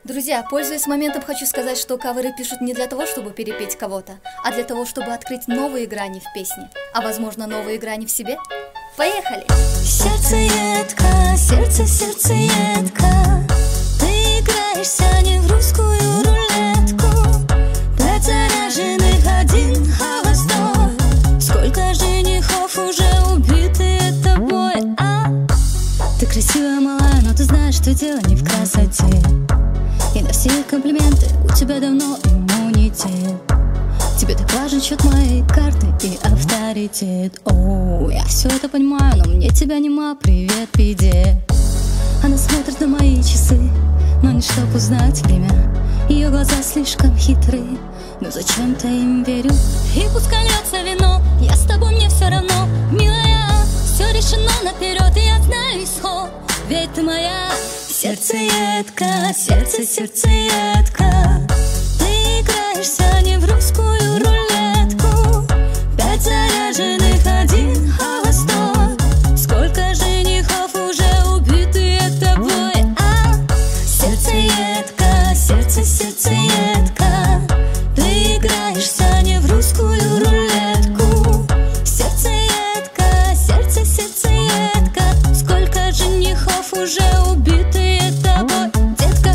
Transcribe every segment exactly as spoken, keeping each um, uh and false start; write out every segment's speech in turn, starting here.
Друзья, пользуясь моментом, хочу сказать, что каверы пишут не для того, чтобы перепеть кого-то, а для того, чтобы открыть новые грани в песне, а возможно новые грани в себе. Поехали! Сердцеедка, сердце, сердцеедка, ты играешься не в русскую рулетку. Пять заряженных, один холостой. Сколько женихов уже убиты тобой, а? Ты красивая, малая, но ты знаешь, что дело не в красоте. И на все комплименты у тебя давно иммунитет. Тебе так важен счет моей карты и авторитет. О, я все это понимаю, но мне тебя нема. Привет, пиде. Она смотрит на мои часы, но не чтоб узнать время. Ее глаза слишком хитрые, но зачем-то им верю. И пускай льется вино, я с тобой, мне все равно. Милая, все решено наперед, и я знаю исход, ведь ты моя. Сердцеедка, сердце, сердцеедка, ты играешься не в русскую рулетку. Пять заряженных, один холостой. Сколько женихов уже убиты тобой, а? Сердцеедка, сердце, сердцеедка, ты играешься не в русскую рулетку. Сердцеедка, сердце, сердцеедка, сколько женихов уже убиты тобой, детка.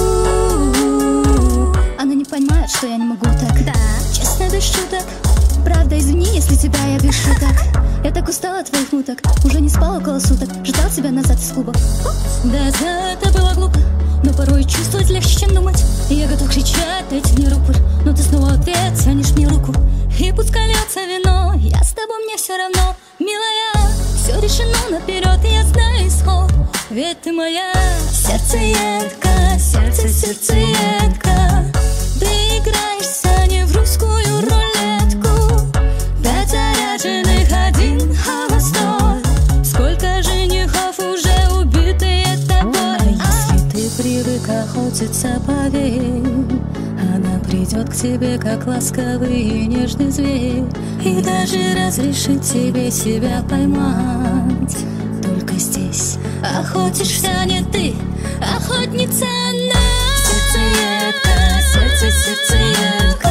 У-у-у. Она не понимает, что я не могу так. Да. Честно, без шуток. Правда, извини, если тебя я пишу так. Я так устала от твоих муток, уже не спал около суток, ждал тебя назад из клуба. Да, да, это было глупо, но порой чувствовать легче, чем думать. И я готов кричать, дайте мне рупор, но ты снова ответ, тянешь мне руку. И пускай льется вино, я с тобой, мне все равно. Милая, все решено наперед, и я знаю исход, ведь ты моя. Сердцеедка, сердце, сердцеедка, ты играешься не в русскую рулетку. Пять заряженных, один холостой. Сколько женихов уже убиты тобой, а? Если ты привык охотиться, поверь, она придет к тебе, как ласковый и нежный зверь, и даже разрешит тебе себя поймать. Только здесь охотишься не ты, охотница она. Сердцеедка, сердце, сердцеедка,